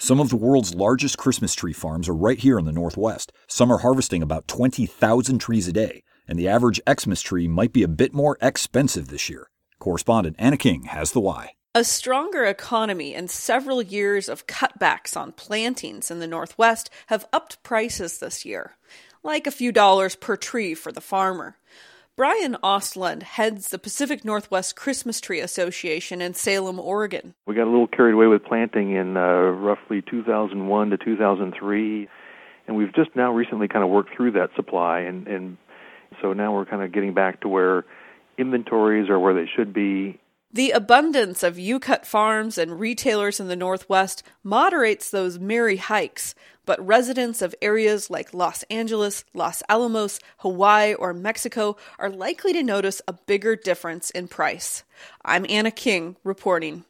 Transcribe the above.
Some of the world's largest Christmas tree farms are right here in the Northwest. Some are harvesting about 20,000 trees a day, and the average Xmas tree might be a bit more expensive this year. Correspondent Anna King has the why. A stronger economy and several years of cutbacks on plantings in the Northwest have upped prices this year, like a few dollars per tree for the farmer. Brian Ostlund heads the Pacific Northwest Christmas Tree Association in Salem, Oregon. We got a little carried away with planting in roughly 2001 to 2003, and we've just now recently kind of worked through that supply, and so now we're kind of getting back to where inventories are where they should be. The abundance of U-Cut farms and retailers in the Northwest moderates those merry hikes, but residents of areas like Los Angeles, Los Alamos, Hawaii, or Mexico are likely to notice a bigger difference in price. I'm Anna King, reporting.